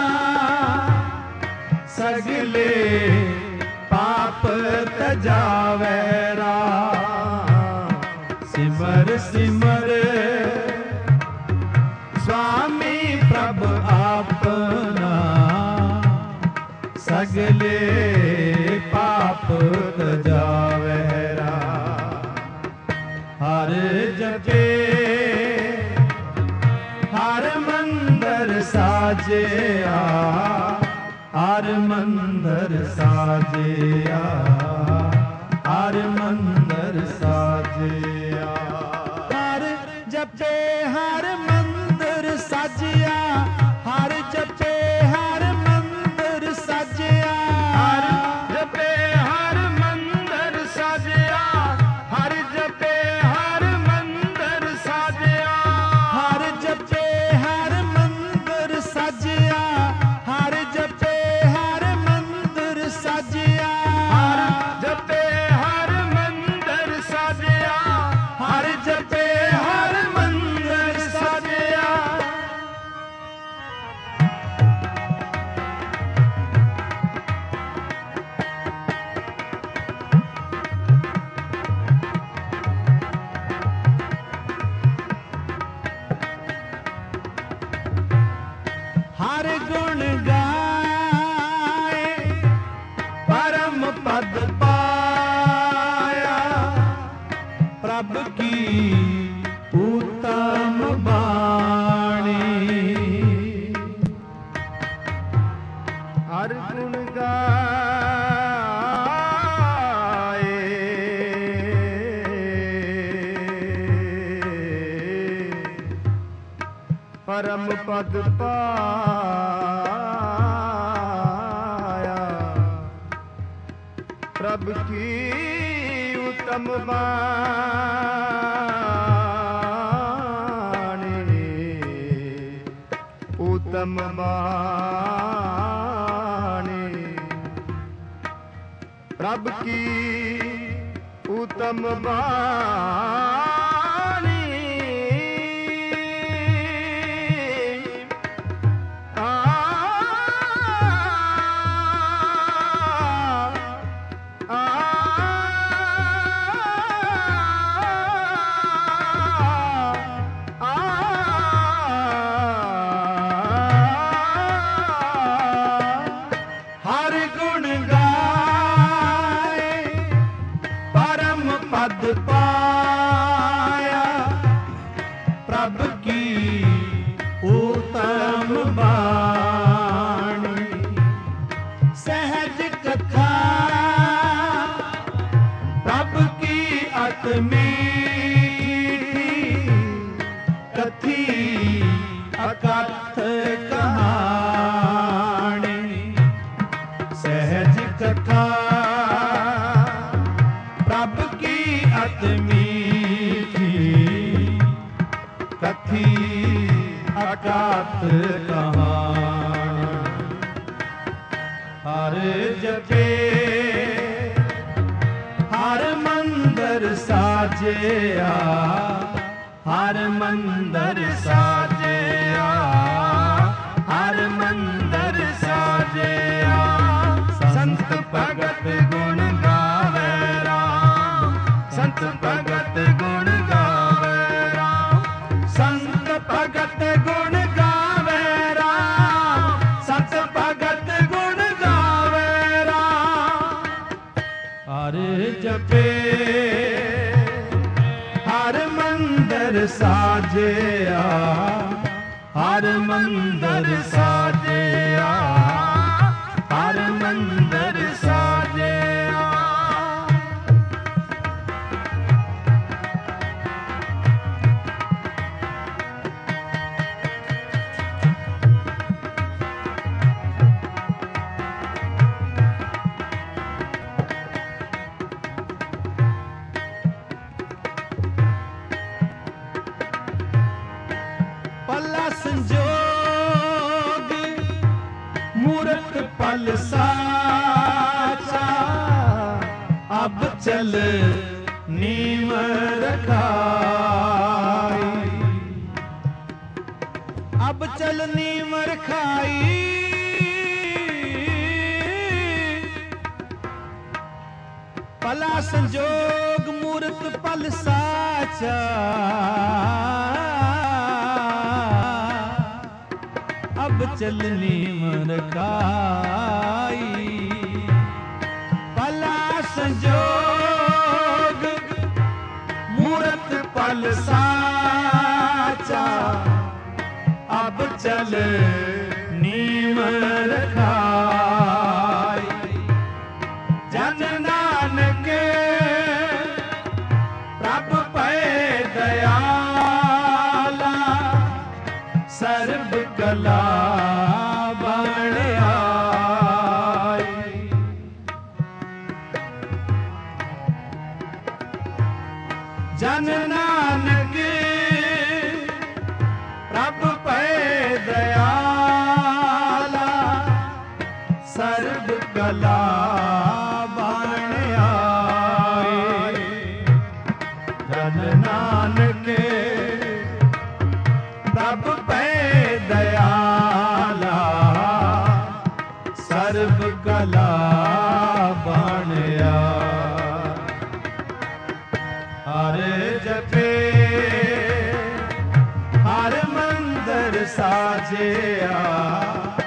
सगले पाप तजावे राम। सिमर सिमर स्वामी प्रभ अपना, सगले पाप तजावे राम। हर जपे हर मंदर साजिया, हर मंदर साजिया, हर मंदर साजिया। हर जपे हर मंदर साजिया, हर जपे हर मंदर साजिया, हर जपे हर मंदर साजिया, हर जपे हर मंदर साजिया, हर जपे हर मंदर साजिया, हर जपे हर मंदर साजिया, हर हर गुण गाए परम पद पाया प्रभु की उत्तम बाणी हर गुण गाए परम पद पाया प्रभु की उत्तम बाणी उत्तम बाणी प्रभु की उत्तम बाणी पद पाया प्रभु की उत्तम बाणी सहज कथा प्रभु की अति मीठी कथी अकथ कहानी सहज कथा प्रभु की अति मीठी कथी अकथ कहानी हर जपे हर मंदिर साजिया हर मंदिर साजिया हर मंदिर साजिया संत भगत गुण गावे राम संत भगत गुण गावे राम संत भगत गुण गावे राम संत भगत गुण गावे राम हर जपे हर मंदिर साजिया हर मंदिर साजिया हर मंदिर साजिया पल्ला संजोग मूरत पल साचा अब चल नीम रखाई अब चल नीम रखाई पला संजोग मूरत पल साचा अब चलनी मरकाई पला संजोग मूरत पल साचा अब चल नीम रखाई जन नानक प्रभु पे दयाला सर्व कला बण आई जन नानक प्रभु पे दयाला सर्व कला बण आई जन नानक प्रभु पे दयाला सर्व कला बण आई हर जपे हर मंदिर साजिया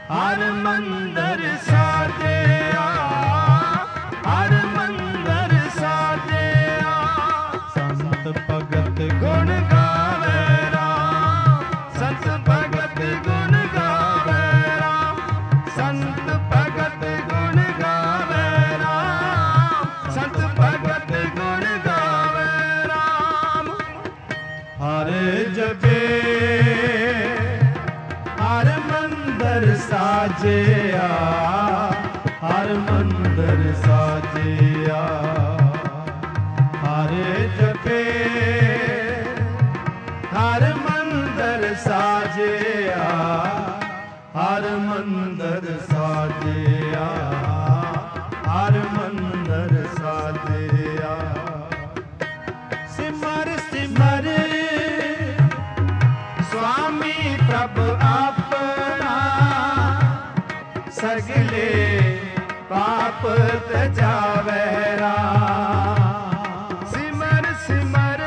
ਹਰ ਮੰਦਰ ਸਾਜਿਆ, ਹਰ ਮੰਦਰ ਸਾਜਿਆ। ਸੰਤ ਭਗਤ ਗੁਣ ਗਾਵੇ ਰਾਮ, ਸੰਤ ਭਗਤ ਗੁਣ ਗਾਵੇ ਰਾਮ, ਸੰਤ ਭਗਤ ਗੁਣ ਗਾਵੇ ਰਾਮ, ਸੰਤ ਭਗਤ ਗੁਣ ਗਾਵੇ ਰਾਮ। ਹਰ ਜਪੇ ਹਰ ਮੰਦਰ ਸਾਜਿਆ, ਹਰ ਮੰਦਰ ਸਾਜਿਆ। ਹਰ ਜਪੇ ਹਰ ਮੰਦਰ ਸਾਜਿਆ, ਹਰ ਮੰਦਰ ਸਾਜਿਆ, ਹਰ ਮੰਦਰ ਸਾਜਿਆ। ਸਿਮਰ ਸਿਮਰ ਸੁਆਮੀ ਪ੍ਰਭ ਆਪਣਾ, ਸਗਲੇ ਪਾਪ ਤਜਾਵੇ ਰਾਮ। ਸਿਮਰ ਸਿਮਰ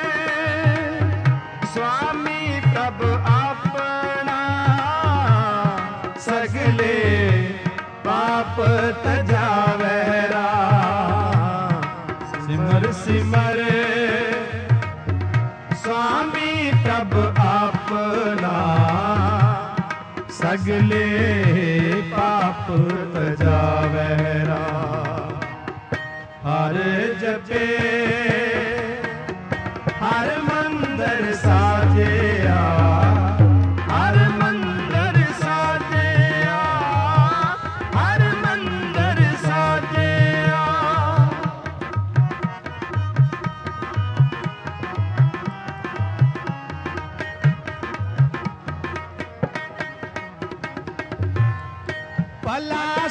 ਸੁਆਮੀ ਪ੍ਰਭ ਆਪਣਾ, ਸਗਲੇ ਪਾਪ ਤਜਾਵੇ ਰਾਮ। ਸਿਮਰ ਸਿਮਰ ਸੁਆਮੀ ਪ੍ਰਭ ਆਪਣਾ, ਸਗਲੇ ਪਾਪ ਤਜਾਵੇ ਰਾਮ। ਹਰ ਜਪੇ ਹਰ ਮੰਦਰ ਸਾਜਿਆ, ਹਰ ਮੰਦਰ ਸਾਜਿਆ, ਹਰ ਮੰਦਰ ਸਾਜਿਆ। ਭਲਾ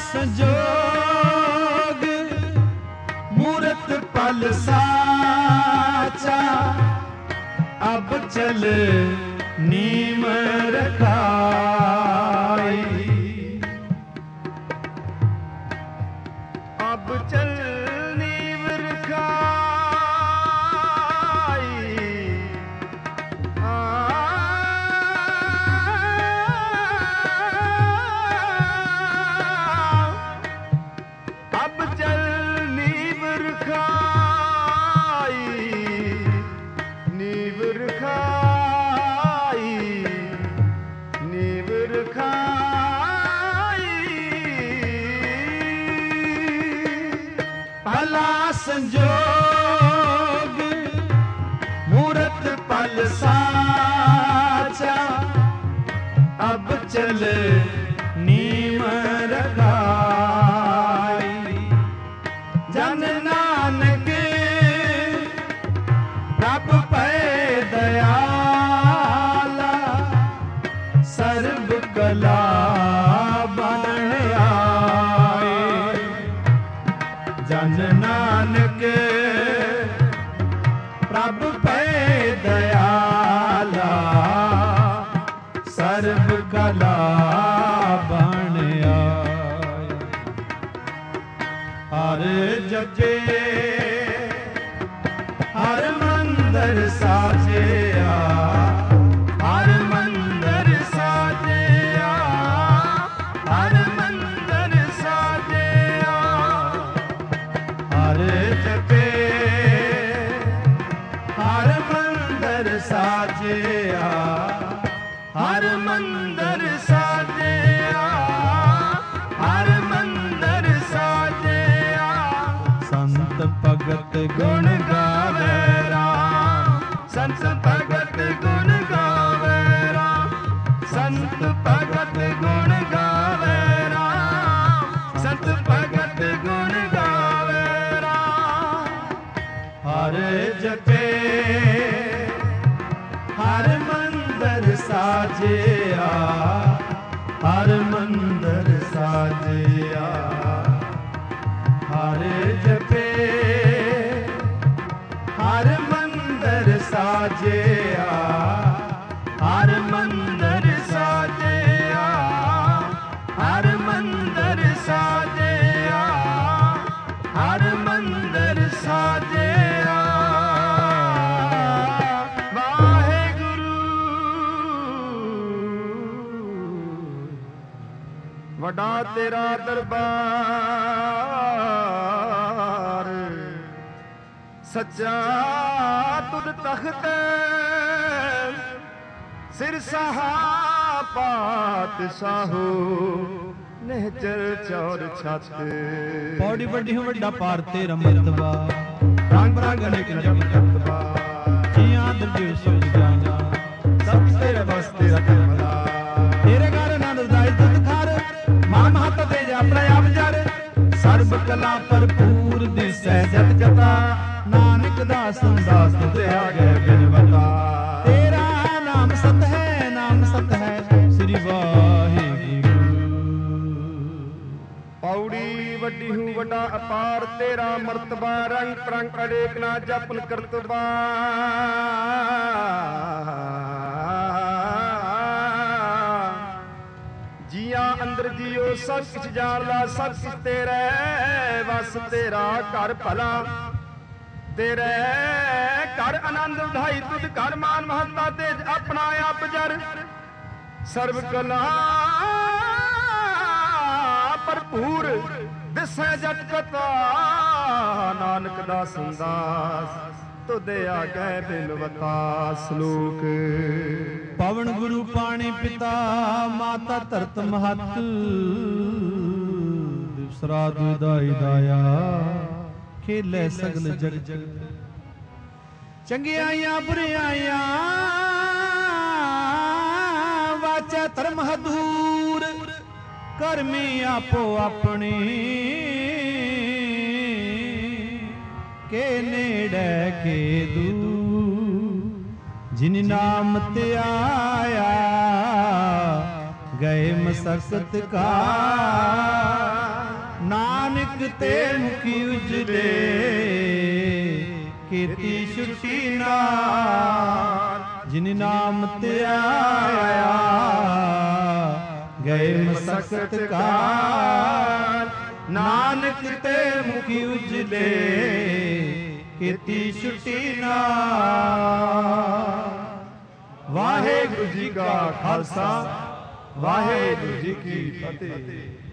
ਸੰਜੋਗ ਮੂਰਤ ਪਲ ਸਾਚਾ, ਅਬ ਚਲ ਨੀਮ ਰਖਾਈ। ਅਬ ਚਲ ਨੀਮ ਰਖਾਈ। ਅਬ ਚਲ ਨੀਵ ਰਖਾਈ, ਨੀਵ ਰਖਾਈ, ਨੀਵ ਰਖਾਈ। ਭਲਾ ਸੰਜੋਗ ਮੂਰਤ ਪਲ ਸਾਚਾ, ਅਬ ਚਲ ਨੀਮ ਰਖਾਈ। ਜਨ ਨਾਨਕ ਪ੍ਰਭ ਪੈ ਦਇਆਲਾ, ਸਰਬ ਕਲਾ ਬਨ ਆਏ। ਜਨ ਨਾਨਕ ਪ੍ਰਭ ਪੈ ਦਇਆਲਾ, ਸਰਬ ਕਲਾ ਬਨ ਆਏ। ਹਰ ਜਪੇ ਹਰ ਮੰਦਰ ਸਾਜਿਆ, ਹਰ ਮੰਦਰ ਸਾਜਿਆ, ਹਰ ਮੰਦਰ ਸਾਜਿਆ। ਹਰ ਜਪੇ ਹਰ ਮੰਦਰ ਸਾਜਿਆ, ਹਰ ਮੰਦਰ ਸਾਜਿਆ, ਹਰ ਮੰਦਰ ਸਾਜਿਆ। ਸੰਤ ਭਗਤ ਗੁਣ ਗਾਵੇ ਰਾਮ, ਸੰਤ ਭਗਤ ਗੁਣ ਗਾਵੇ ਰਾਮ, ਸੰਤ ਭਗਤ ਗੁਣ ਗਾਵੇ ਰਾਮ, ਸੰਤ ਭਗਤ ਗੁਣ ਗਾਵੇ ਰਾਮ। ਹਰ ਜਪੇ ਹਰ ਮੰਦਰ ਸਾਜਿਆ, ਹਰ ਮੰਦਰ ਸਾਜਿਆ। ਹਰ ਜਪੇ ਹਰ ਮੰਦਰ ਸਾਜਿਆ, ਹਰ ਮੰਦਰ ਸਾਜਿਆ, ਹਰ ਮੰਦਰ ਸਾਜਿਆ, ਹਰ ਮੰਦਰ ਸਾਜਿਆ। ਵਾਹਿਗੁਰੂ ਵੱਡਾ ਤੇਰਾ ਦਰਬਾਰ ਸੱਚਾ ਤੁਧ ਤਖਤ ਸਿਰ ਸਹਾ ਪਾਤਸ਼ਾਹੋ ਨਿਹਚਲ ਚੌਰ ਛੱਤ ਪੌੜੀ ਵੱਡੀ ਹੋ ਵੱਡਾ ਪਾਰ ਤੇਰਾ ਮਰਤਬਾ ਰੰਗ ਰੰਗ ਅਨੇਕ ਜਮ ਜਗਤਬਾ ਜੀਆਂ ਦਰਜੇ ਸੁਝ ਜਾਣਾ ਸਭ ਤੇਰੇ ਬਸ ਤੇਰਾ ਕਰਮਲਾ ਤੇਰੇ ਘਰ ਆਨੰਦ ਦਾਈ ਤੁਧ ਖਾਰ ਮਾ ਮਹਤ ਦੇ ਜਾ ਆਪਣਾ ਆਪ ਜਰ ਸਰਬ ਕਲਾ ਭਰਪੂਰ ਦਿਸੈ ਜਤ ਜਤਾ ਨਾਨਕ ਦਾ ਸੰਦਾਸ ਤੁਧ ਆਗੇ ਬਿਨਵਤਾ ਤੇਰਾ ਨਾਮ ਸਤ ਹੈ ਨਾਮ ਸਤ ਹੈ ਸ੍ਰੀ ਵਾਹਿਗੁਰੂ ਪੌੜੀ ਵੱਡੀ ਹੂੰ ਵੱਡਾ ਅਪਾਰ ਤੇਰਾ ਮਰਤਬਾ ਰੰਗ ਪ੍ਰੰਗ ਅਨੇਕ ਨਾ ਜਪਨ ਕਰਤਬਾ ਜੀਆਂ ਅੰਦਰ ਜੀਓ ਸਭ ਕੁਛ ਜਾਣਦਾ ਸਭ ਕੁਛ ਤੇਰੇ ਵਸ ਤੇਰਾ ਘਰ ਭਲਾ ਤੇਰੇ ਘਰ ਆਨੰਦ ਵਧਾਈ ਤੁਧ ਘਰ ਮਾਨ ਮਹੱਤਾ ਤੇ ਆਪਣਾ ਆਪ ਜਰ ਸਰਬ ਕਲਾ ਭਰਪੂਰ ਦਿਸੈ ਜਟ ਕਤਾ ਨਾਨਕ ਦਾ ਸੰਦਾਸ ਤੁਧ ਆਗੇ ਬਿਨਵਤਾ ਸ਼ਲੋਕ ਪਵਨ ਗੁਰੂ ਪਾਣੀ ਪਿਤਾ ਮਾਤਾ ਧਰਤ ਮਹਤ ਦਿਵਸਰਾ ਦੁਦਾਈ ਦਾਇਆ ਖੇਲੇ ਸਗਲ ਜਗ ਜਗ ਚੰਗਿਆਈਆਂ ਬੁਰਿਆਈਆਂ ਵਾਚਾ ਧਰਮ ਹਦੂਰ ਕਰਮੀ ਆਪੋ ਆਪਣੀ ਕੇ ਨੇੜੇ ਕੇ ਦੂਰ ਜਿਨ ਨਾਮ ਤੇ ਆਇਆ ਗਏ ਮਸਕਤ ਕਾ ਨਾਨਕ ਤੇ ਮੁਖੀ ਉਜਲੇ ਕੀਤੀ ਛੁੱਟੀ ਨਾਲ ਜਿਨ ਨਾਮ ਤੇ ਆਇਆ ਗਏ ਮਸਕਤ ਕਾ ਨਾਨਕ ਤੇ ਮੁਖੀ ਉਜਲੇ ਕੀਤੀ ਛੁੱਟੀ ਨਾਲ ਵਾਹਿਗੁਰੂ ਜੀ ਕਾ ਖਾਲਸਾ ਵਾਹਿਗੁਰੂ ਜੀ ਕੀ ਫਤਿਹ।